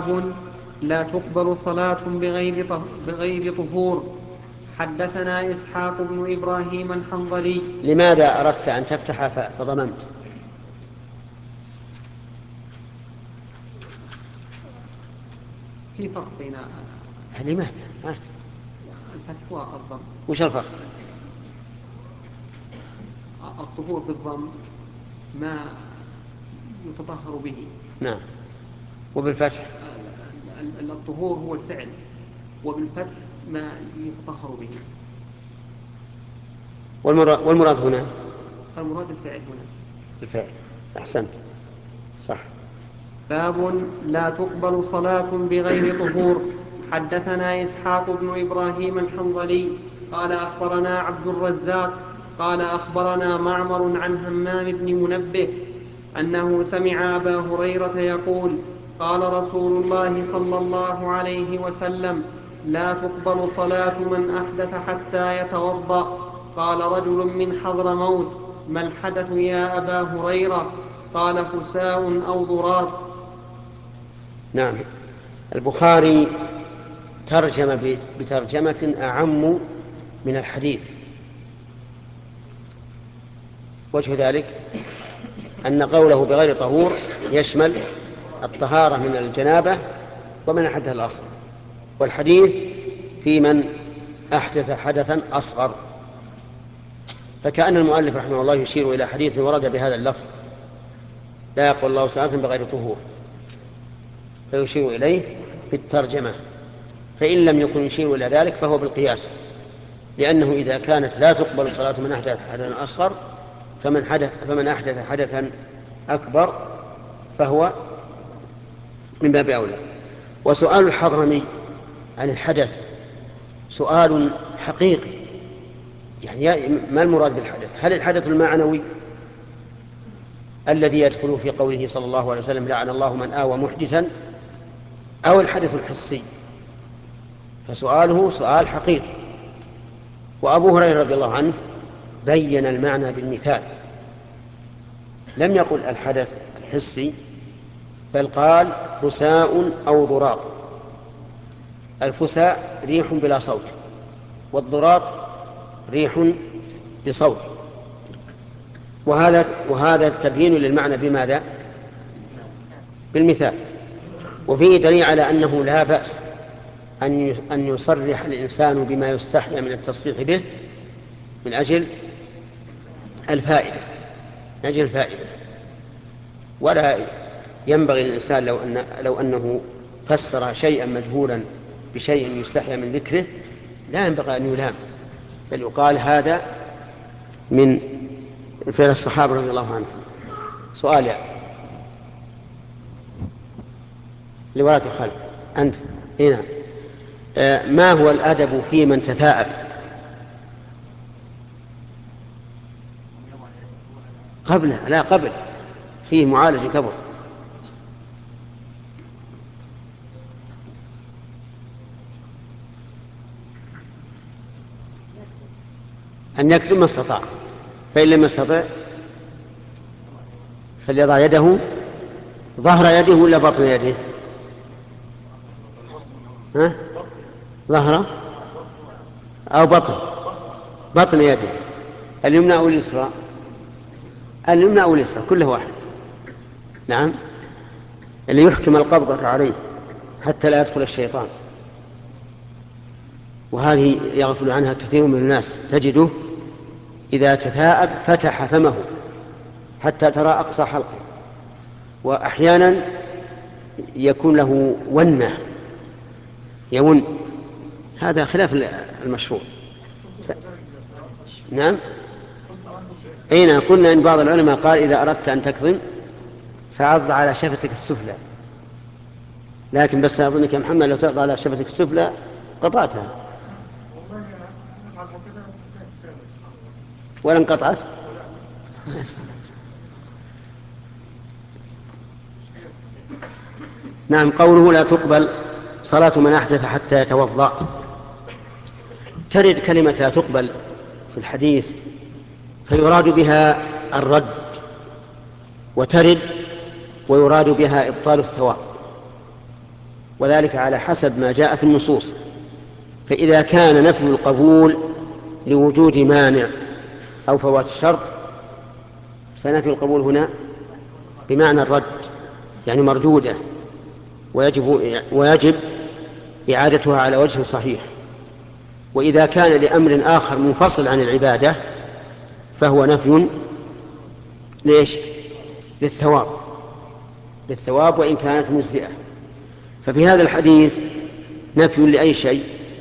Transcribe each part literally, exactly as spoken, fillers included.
باب لا تقبل صلاة بغير طه- بغير طهور. حدثنا إسحاق بن إبراهيم الحنظلي. لماذا أردت أن تفتح ف- فضممت؟ في فرق بين لماذا؟ مات. الفتح والضم. وش الفرق؟ الطهور بالضم ما يتطهر به. نعم. وبالفتح؟ الطهور هو الفعل، وبالفتح ما يتطهر به. والمراد, والمراد هنا المراد الفعل هنا. الفعل. أحسنت، صح. باب لا تقبل صلاة بغير طهور. حدثنا إسحاق بن إبراهيم الحنظلي قال أخبرنا عبد الرزاق قال أخبرنا معمر عن همام بن منبه أنه سمع أبا هريرة يقول قال رسول الله صلى الله عليه وسلم لا تقبل صلاة من أحدث حتى يتوضأ. قال رجل من حضرموت ما الحدث يا أبا هريرة؟ قال فساء أو ضراب. نعم. البخاري ترجم بترجمة أعم من الحديث. وجه ذلك أن قوله بغير طهور يشمل الطهارة من الجنابة ومن الحدث الأصغر، والحديث في من أحدث حدثا أصغر. فكأن المؤلف رحمه الله يشير إلى حديث ورد بهذا اللفظ لا يقبل الله صلاة بغير طهور، فيشير إليه بالترجمة. فإن لم يكن يشير إلى ذلك فهو بالقياس، لأنه إذا كانت لا تقبل صلاة من أحدث حدثا أصغر فمن, حدث فمن أحدث حدثا أكبر فهو من باب أولى. وسؤال الحضرمي عن الحدث سؤال حقيقي، يعني ما المراد بالحدث؟ هل الحدث المعنوي الذي يدخل في قوله صلى الله عليه وسلم لعن الله من آوى محدثا، أو الحدث الحسي؟ فسؤاله سؤال حقيقي. وأبو هريرة رضي الله عنه بين المعنى بالمثال، لم يقل الحدث الحسي بل قال فساء أو ضراط. الفساء ريح بلا صوت، والضراط ريح بصوت. وهذا وهذا تبيين للمعنى بماذا؟ بالمثال. وفيه دليل على أنه لا بأس أن يصرح الإنسان بما يستحيا من التصريح به من أجل الفائدة من أجل الفائدة ولا ينبغي للإنسان لو, أن لو أنه فسر شيئا مجهولا بشيء يستحيا من ذكره لا ينبغي أن يلام، بل يقال هذا من فعل الصحابة رضي الله عنهم. سؤال يعني لولاة الخلف أنت هنا، آه ما هو الأدب في من تثاءب؟ قبل لا قبل فيه معالجة قبل. أن يكتب ما استطاع، فإن لم يستطع فليضع يده ظهر يده ولا بطن يده؟ ها؟ ظهر أو بطن بطن يده، اليمنى أو اليسرى؟ اليمنى أو اليسرى كله واحد. نعم، اللي يحكم القبضة عليه حتى لا يدخل الشيطان. وهذه يغفل عنها كثير من الناس، تجده إذا تثاءب فتح فمه حتى ترى أقصى حلقه، وأحيانا يكون له ونة يون، هذا خلاف المشروع. ف... نعم. أين قلنا إن بعض العلماء قال إذا أردت أن تكظم فعض على شفتك السفلى، لكن بس أظنك يا محمد لو تعض على شفتك السفلى قطعتها ولا انقطعت. نعم. قوله لا تقبل صلاة من أحدث حتى يتوضأ، ترد كلمة لا تقبل في الحديث فيراد بها الرد، وترد ويراد بها إبطال الثواب. وذلك على حسب ما جاء في النصوص. فإذا كان نفي القبول لوجود مانع أو فوات شرط فنفي القبول هنا بمعنى الرد، يعني مردودة، ويجب, ويجب إعادتها على وجه صحيح. وإذا كان لأمر آخر منفصل عن العبادة فهو نفي ليش؟ للثواب للثواب وإن كانت مجزئة. ففي هذا الحديث نفي لأي شيء؟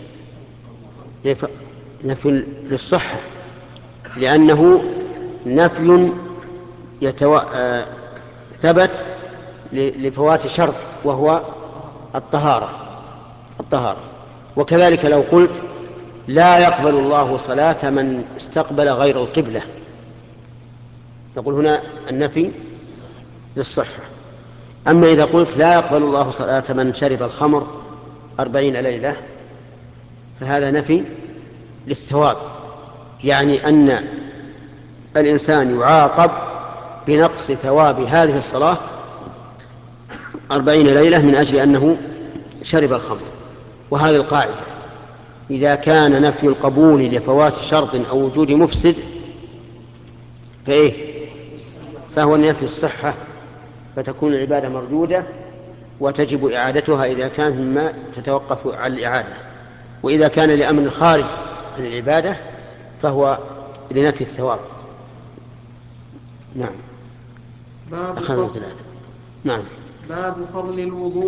نفي للصحة، لأنه نفي يتو... آه... ثبت لفوات شرط وهو الطهارة الطهارة وكذلك لو قلت لا يقبل الله صلاة من استقبل غير القبلة، نقول هنا النفي للصحة. أما إذا قلت لا يقبل الله صلاة من شرب الخمر أربعين ليلة فهذا نفي للثواب، يعني أن الإنسان يعاقب بنقص ثواب هذه الصلاة أربعين ليلة من أجل أنه شرب الخمر. وهذه القاعدة إذا كان نفي القبول لفوات شرط أو وجود مفسد فإيه؟ فهو نفي الصحة، فتكون العبادة مردودة وتجب إعادتها إذا كان مما تتوقف على الإعادة. وإذا كان لأمر خارج عن العبادة فهو لنفي الثواب. نعم. باب أخذنا ثلاثة. نعم. باب فضل الوضوء